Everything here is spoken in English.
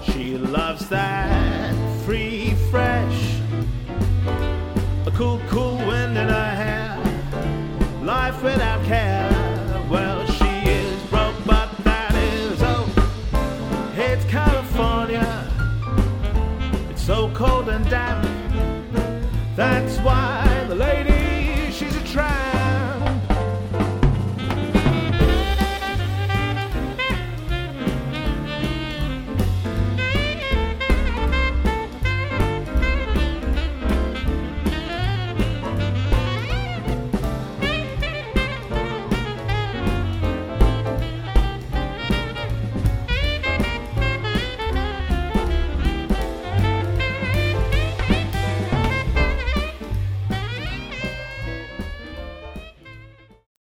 She loves that free, fresh, a cool, cool wind in her hair, life without care. Well, she is broke, but that is, oh, it's California. It's so cold and damp. That's why